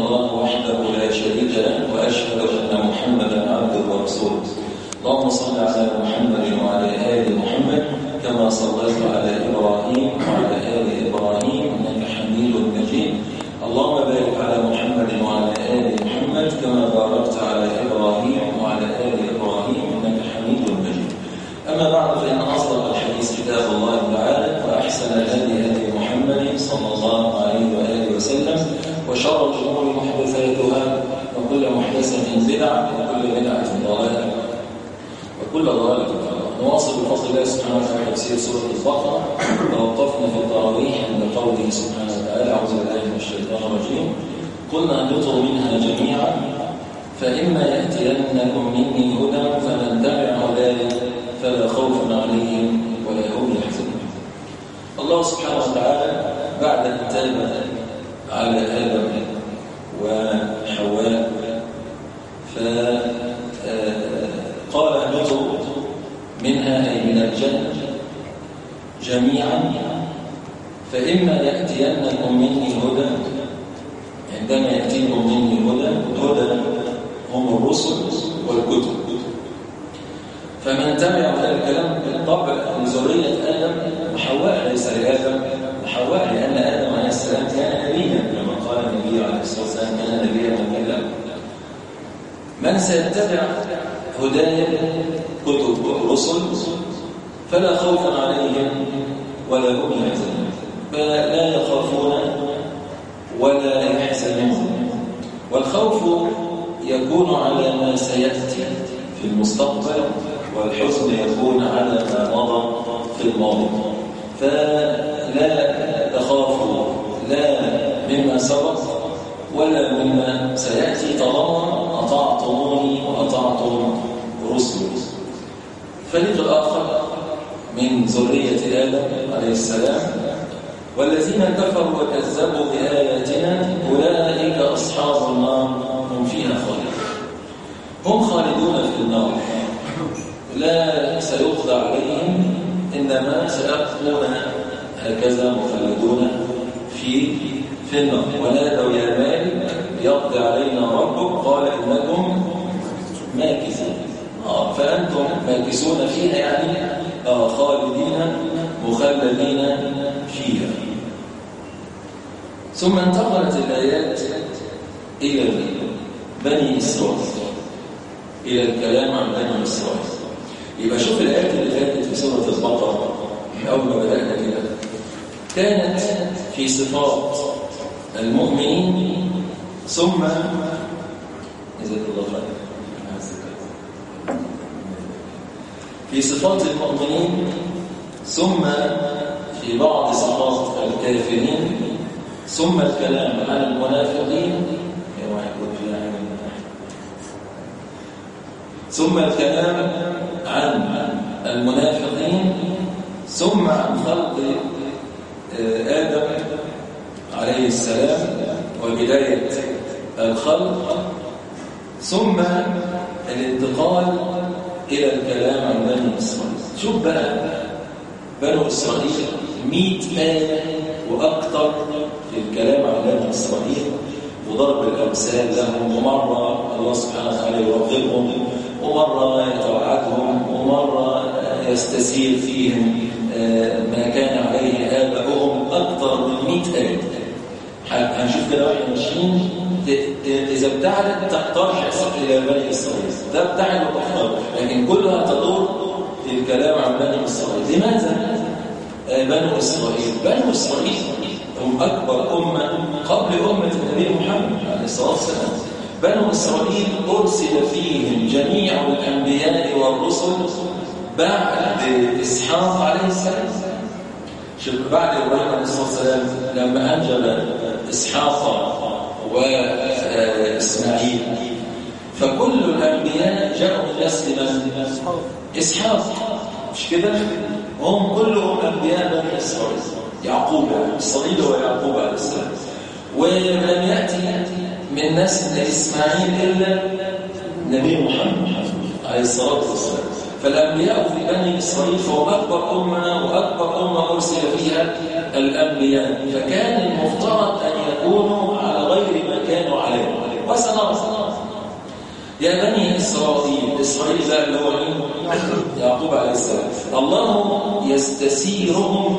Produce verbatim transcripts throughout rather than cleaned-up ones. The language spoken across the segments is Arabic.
الله وحده لا شريك له وأشهد أن محمدا عبده ورسوله. اللهم صل على محمد وعلى آل محمد كما صليت على إبراهيم وعلى آل إبراهيم إنك حميد مجيد. اللهم بارك على محمد وعلى آل محمد كما باركت على إبراهيم وعلى آل إبراهيم إنك حميد مجيد. أما بعد، فإن أصدق الحديث كتاب الله تعالى، وأحسن الهدي هدي محمد صلى الله عليه وآله وسلم، وشر الأمور محدثاتها، وكل محدثة بدعة، وكل بدعة ضلالة، وكل ضلالة في النار. نواصل بفضل الله سبحانه وتعالى تفسير سورة البقرة. توقفنا في التراويح عند قوله سبحانه وتعالى: أعوذ بالله من الشيطان الرجيم. قلنا اهبطوا منها جميعا فإما يأتينكم مني هدى فمن تبع هداي فلا خوف عليهم ولا هم يحزنون. الله سبحانه وتعالى بعد أن تاب على آدم وحواء فقال اهبطوا منها أي من الجنة جميعا فإما يأتينكم مني هدى. عندما يأتيكم مني هدى، هدى هم الرسل والكتب. فمن تبع هذا الكلام بالطبع لذرية آدم وحواء، ليس لآدم وحواء، لأن آدم عليه السلام كان نبيا كما قال النبي عليه الصلاة والسلام: كان نبيا وكلا. من سيتبع هدايا كتب الرسل فلا خوف عليهم ولا هم يحزنون، فلا يخافون ولا يحزنون. والخوف يكون على ما سيأتي في المستقبل، والحزن يكون على ما مضى في الماضي. فلا تخافوا لا مما سبق ولا مما سيأتي طالما أطعتموني وأطعتم رسلي. الفريق الآخر من ذرية آدم عليه السلام: والذين كفروا وكذبوا بآياتنا أولئك أصحاب النار هم فيها خالدون. هم خالدون في النار، لا سيقضى عليهم، إنما سيبقون هكذا مخلدون في في النار. ونادوا يا مالك يقضي علينا ربك قال إنكم ماكثون. آه فأنتم ماكثون فيها، يعني آه خالدين مخلدين فيها. ثم انتقلت الآيات إلى بني إسرائيل، إلى الكلام عن بني إسرائيل. يبقى شوف الآيات اللي فاتت في سورة البقرة من أول ما بدأنا كده كانت في صفات المؤمنين، ثم جزاك الله خير في صفات المؤمنين، ثم في بعض صفات الكافرين، ثم الكلام عن المنافقين، ثم الكلام عن المنافقين، ثم عن خلق آدم عليه السلام وبداية الخلق، ثم الانتقال إلى الكلام عن بني إسرائيل. شوف بقى بنو إسرائيل مئة آية وأكثر في الكلام عن بني إسرائيل وضرب الأمثال لهم، ومرة الله سبحانه وتعالى يرغبهم، ومرة يتوعدهم، ومرة يستسير فيهم ما كان عليه آباؤهم. أكثر من مئة آية هنشوف كده واحنا ماشيين. إذا ابتعدت ترجع إلى بني إسرائيل، ده ابتعد وتختار، لكن كلها تدور في الكلام عن بني إسرائيل. لماذا بنو إسرائيل؟ بنو إسرائيل هم أكبر أمة قبل أمة النبي محمد عليه الصلاة والسلام. بنو إسرائيل أرسل فيهم جميع الأنبياء والرسل بعد إسحاق عليه السلام. شوف بعد إبراهيم عليه الصلاة والسلام لما أنجب إسحاق وإسماعيل، فكل الأنبياء جاءوا من نسل من؟ إسحاق، مش كده؟ هم كلهم أنبياء بني إسرائيل. يعقوب إسرائيل ويعقوب عليه السلام. ولم يأتي من نسل إسماعيل إلا نبي محمد عليه الصلاة والسلام. فالأنبياء في بني إسرائيل فهو أكبر أمة، وأكبر أمة أرسل فيها الأنبياء، فكان المفترض أن يكونوا على غير ما كانوا عليه. يا بني إسرائيل. إسرائيل بقى اللي هو مين؟ يعقوب عليه السلام. الله يستسيرهم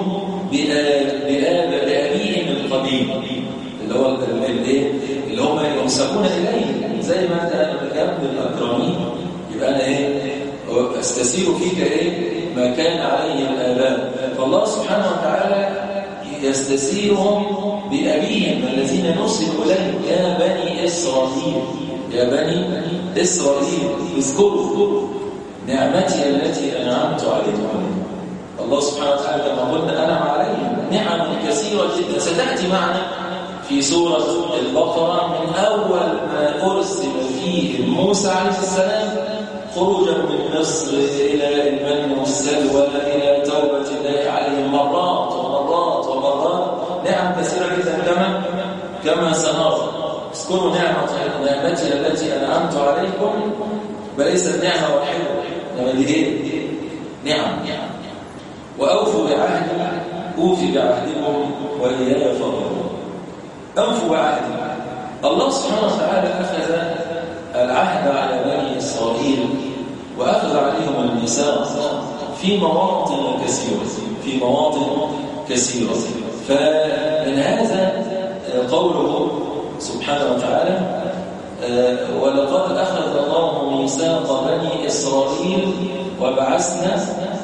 بآبائهم القديم اللي هو الايه اللي هم ينسبون إليه، زي ما أنت ابن الأكرمين يبقى أنا إيه أستسير فيك إيه ما كان عليه الآباء. فالله سبحانه وتعالى يستسيرهم بأبيهم الذين نسبوا إليه يا بني إسرائيل. يا بني إسرائيل اذكروا نعمتي التي أنعمت عليكم. الله سبحانه وتعالى كما قلنا أنعم عليهم نعم كثيرة جدا ستأتي معنا في سورة البقرة من أول ما أرسل فيه موسى عليه السلام خروجا من مصر إلى المن والسلوى إلى توبة الله عليهم مرات ومرات ومرات نعم كثيرة جدا كما كما سنرى. اذكروا نعمة نعمتي التي أنعمت عليكم، وليست نعمة واحدة إنما دي إيه؟ نعم. وأوفوا بعهدي أوفي بعهدكم وإياي فارهبون. أوفوا بعهدي. الله سبحانه وتعالى أخذ العهد على بني إسرائيل وأخذ عليهم الميثاق في مواطن كثيرة في مواطن كثيرة فمن هذا قوله سبحانه وتعالى ولقد أخذ الله ميثاق بني إسرائيل وبعثنا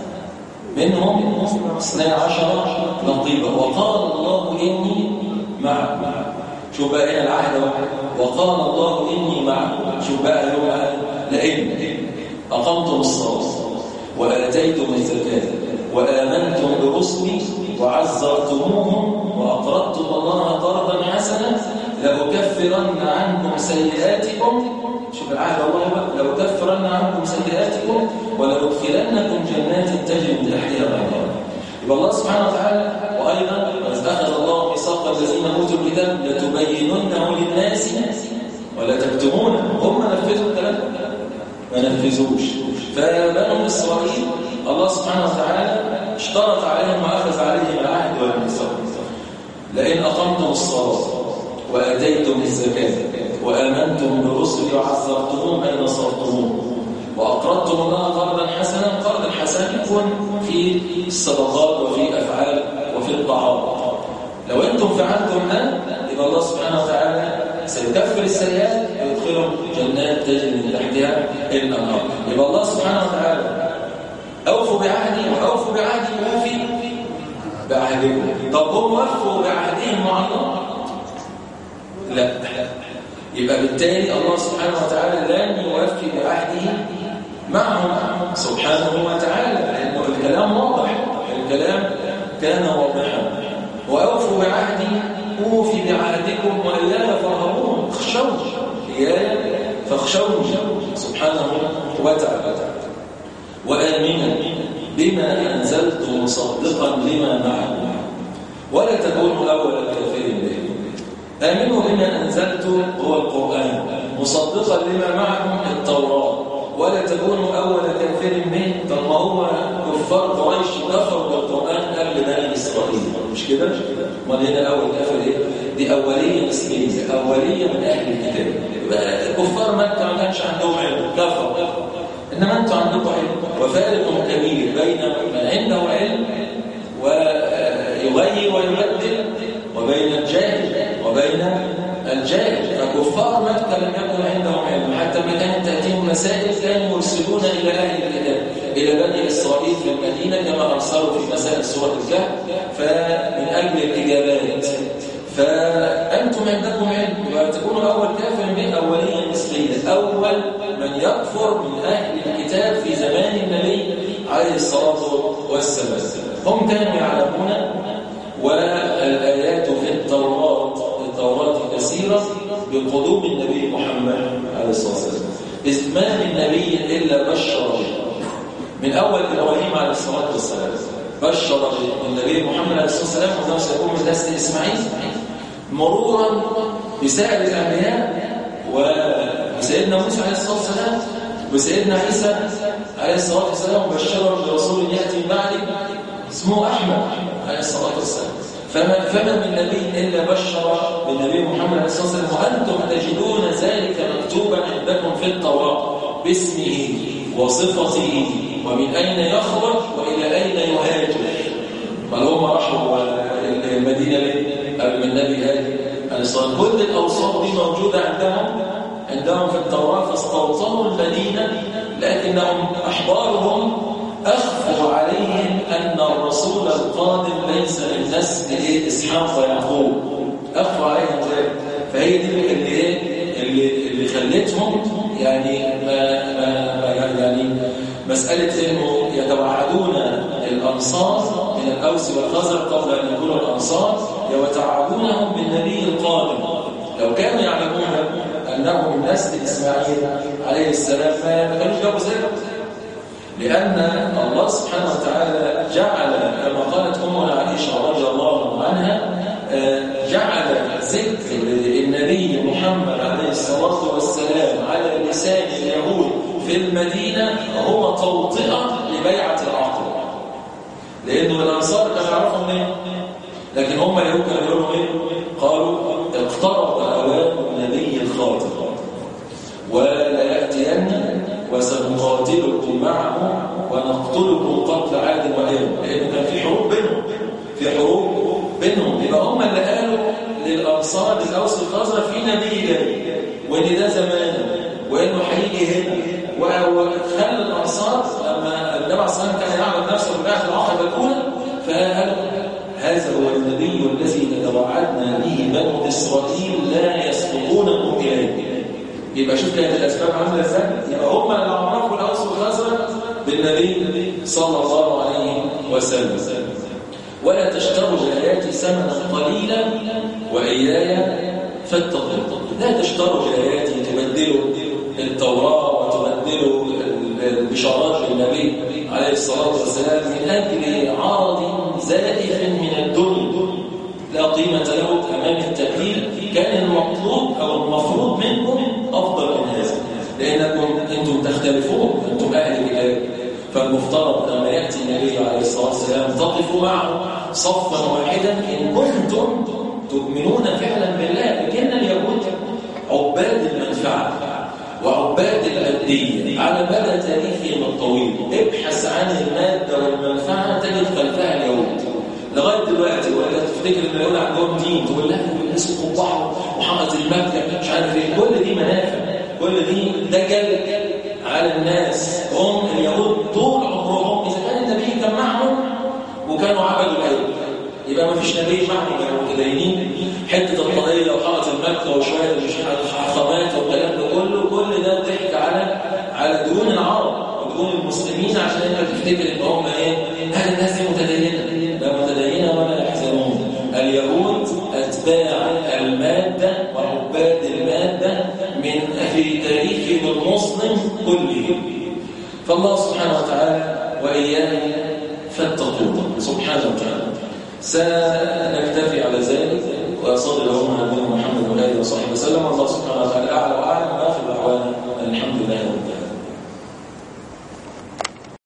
منهم اثني عشر نقيبا وقال الله إني معكم. شوف بقى هنا العهد وقال الله إني معكم. شوف بقى يوم لئن أقمتم الصلاة وآتيتم الزكاة وآمنتم برسلي وعزرتموهم وأقرضتم الله قرضا حسنا لأكفرن عنكم سيئاتكم. شوف العهد الله لأكفرن عنكم سيئاتكم ولأدخلنكم جنات تجري من تحتها الأنهار. يبقى الله سبحانه وتعالى وأيضا أخذ الله ميثاق الذين أوتوا الكتاب لتبيننه للناس ولا تكتمونه. هم نفذوا الكلام ما نفذوش. فبنو إسرائيل الله سبحانه وتعالى اشترط عليهم وأخذ عليهم العهد والميثاق لئن أقمتم الصلاة وآتيتم الزكاة وآمنتم برسلي وعزرتموهم أي نصرتموهم وأقرضتم الله قرضا حسنا. قرض الحسن يكون في الصدقات وفي أفعال وفي الطاعات. لو أنتم فعلتم ده يبقى الله سبحانه وتعالى سيكفر السيئات ويدخلهم جنات تجري من تحتها الأنهار. يبقى الله سبحانه وتعالى أوفوا بعهدي وأوفوا بعهدي وأوفي بعهدكم. طب هم وفوا بعهدهم مع الله؟ لا. يبقى بالتالي الله سبحانه وتعالى لن يوفي بعهده معهم سبحانه وتعالى لأنه الكلام واضح. الكلام كان واضحا. وأوفوا بعهدي أوفي بعهدكم وإياي فارهبون. اخشوا إياي فاخشوني سبحانه وتعالى. وآمنا بما أنزلت مصدقا لما معكم ولا تكونوا أول الكافرين به. آمنوا بما أنزلت هو القرآن مصدقا لما معكم التوراة ولا تكونوا أول كافر به. طب ما هو كفار قريش كفروا بالقرآن قبل بني إسرائيل مش كده؟ امال هنا أول كافر إيه؟ دي أولية مسلمية أولية من أهل الكتاب. كفار مكة ما كانش عندهم علم كفر إنما أنتم عندكم علم. وفارق كبير بين من عنده علم ويغير ويبدل وبين الجاهل وبين الجاهل. فكفار مكة لم يكن عندهم علم حتى ما كانت تأتيهم مسائل كانوا يرسلون إلى أهل الكتاب إلى بني إسرائيل في المدينة كما أرسلوا في مسائل سورة الكهف فمن أجل الإجابات. فأنتم عندكم علم وتكونوا أول كافر به أوليا مثليا. أول من يكفر من أهل الكتاب في زمان النبي عليه الصلاة والسلام. هم كانوا يعلمون والآيات في التوراة التوراة كثيرة بقدوم النبي محمد عليه الصلاة والسلام. إذ ما من نبي إلا بشر به من أول إبراهيم عليه الصلاة والسلام بشر النبي محمد عليه الصلاة والسلام وأنه سيكون من نسل إسماعيل مرورا بسائر الأنبياء وسيدنا موسى عليه الصلاة والسلام وسيدنا عيسى عليه الصلاة والسلام بشر برسول يأتي من بعده اسمه أحمد عليه الصلاة والسلام. فمن فمن من نبي إلا بشر بالنبي محمد عليه الصلاة والسلام وأنتم تجدون ذلك مكتوبا عندكم في التوراة. اسمه وصفته ومن أين يخرج وإلى أين يهاجر. بل هم راحوا المدينة قبل النبي هاجر عليه الصلاة. كل الأوصاف دي موجودة عندهم عندهم في التوراة، فاستوطنوا المدينة، لكنهم أحبارهم أخفوا عليهم أن الرسول القادم ليس من نسل إسحاق ويعقوب، أخفوا عليهم ذلك. فهي دي اللي اللي اللي خلتهم يعني ما ما يعني مسألة إنه يتوعدون الأنصار من الأوس والخزرج قبل أن يكونوا الأنصار، يتوعدونهم بالنبي القادم. لو كانوا يعلمون أنه من نسل إسماعيل عليه السلام ما كانوش جابوا ذلك، لأن الله سبحانه وتعالى جعل كما قالت أمنا عائشة رضي الله عنها، جعل ذكر النبي محمد عليه الصلاة والسلام على لسان اليهود في المدينة هو توطئة لبيعة العقبة، لأنه الأنصار كانوا يعرفوا منين، لكن هم اليهود كانوا يقولوا ايه؟ قالوا اقترب أوان النبي الخاطب ولا يأتين وسنقاتلكم معه ونقتلكم قتل عاد وإرم، لأنه كان في حروب بينهم في حروب بينهم يبقى هم اللي قالوا للأنصار للأوس والخزرج في نبي جاي وإن ده زمانه وإنه هيجي هنا، وخلى الأنصار لما النبي عليه الصلاة والسلام كان يعرض نفسه ببيعة العقبة الأولى فقال هذا هو النبي الذي توعدنا به بنو إسرائيل لا يسبقونكم إليه. يبقى شوف كانت الأسباب عاملة ازاي؟ يبقى هم اللي عرفوا الأوس والخزرج بالنبي صلى الله عليه وسلم. ولا تشتروا بآياتي ثمنا قليلا وإياي فاتقون. لا تشتروا بآياتي تبدلوا التوراة وتبدلوا البشارات للنبي عليه الصلاة والسلام من أجل عرض زائف من الدنيا لا قيمة له أمام التبديل. كان المطلوب أو المفروض منكم أفضل من هذا، لأنكم أنتم تختلفون، أنتم أهل الكتاب، فالمفترض لما يأتي النبي عليه الصلاة والسلام تقفوا معه صفا واحدا إن كنتم تؤمنون فعلا بالله. لكن اليهود عباد المنفعة وعباد الأدية على مدى تاريخهم الطويل. ابحث عن المادة والمنفعة تجد خلفها اليهود لغاية دلوقتي. ولا تفتكر ان اليهود عندهم دين تقول لها بيلبسوا قبعة وحائط المكة مش عارف ايه، كل دي منافع، كل دي دجل على الناس. هم اليهود طول عمرهم اذا كان النبي كان معهم وكانوا عبدوا العيد يبقى ما فيش نبي معهم كانوا متدينين. حته القضيه وحائط المكة وشويه مش حاخامات والكلام ده كله، كل ده ضحك على على دون العرب ودون المسلمين عشان انت تفتكر ان هم ايه؟ هل الناس دي متدينه؟ لا متدينه ولا يحزنون. اليهود اتباع الماده وعباد الماده من في تاريخهم المسلم كله. فالله سبحانه وتعالى واياه فاتقوه سبحانه وتعالى. سنكتفي على ذلك.